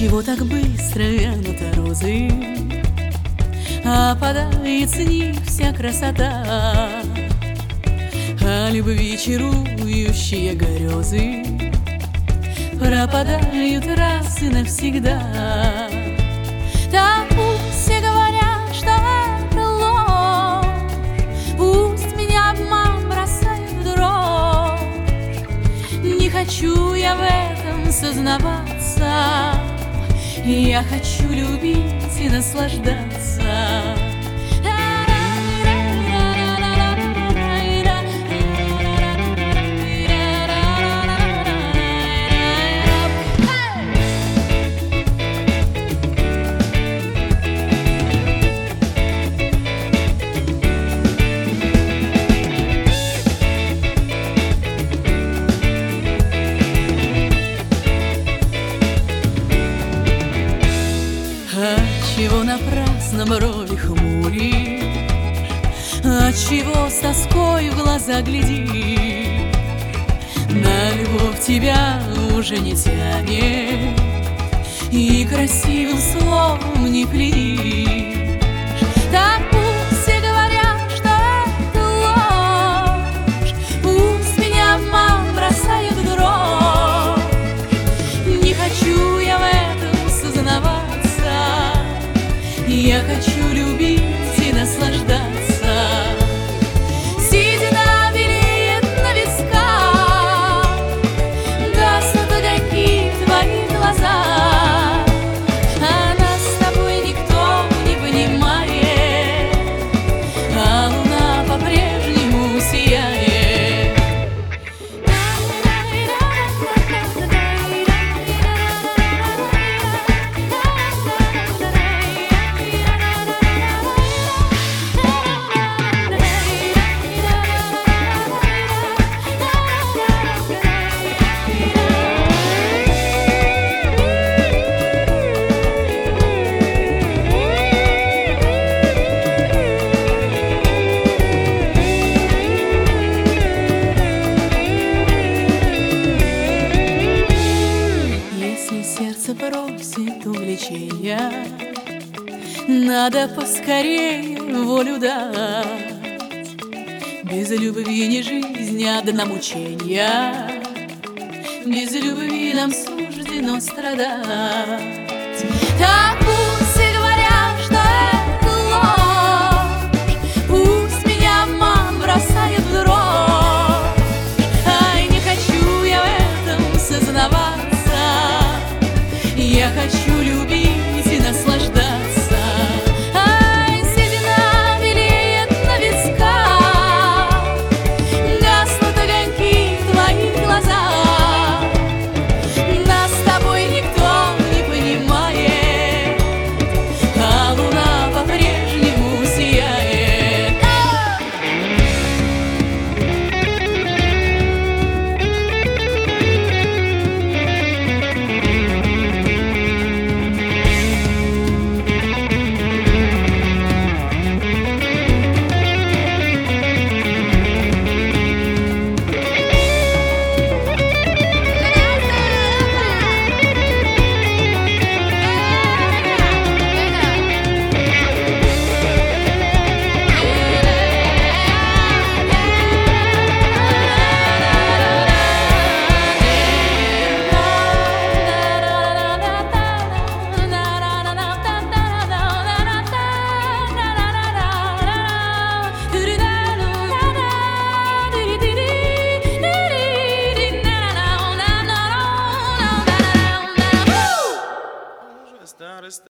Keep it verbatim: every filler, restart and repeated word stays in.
Отчего так быстро вянут розы, опадает с них вся красота, а любви чарующие грезы пропадают раз и навсегда. Так пусть все говорят, что это ложь, пусть меня обман бросает в дрожь. Не хочу я в этом сознаваться, я хочу любить и наслаждаться. Отчего напрасно брови хмуришь, отчего с тоской в глаза глядишь? На любовь тебя уже не тянет, и красивым словом не пленишь. Так пусть все говорят, что это ложь, пусть меня обман бросает в дрожь. Не хочу я в этом сознаваться, я хочу любить и наслаждаться. Седина белеет на висках, гаснут огоньки в твоих глазах, а нас с тобой никто не понимает, а луна по-прежнему сияет. Сердце просит увлечения, надо поскорее волю дать. Без любви не жизнь, одна мученья, без любви нам суждено страдать. Так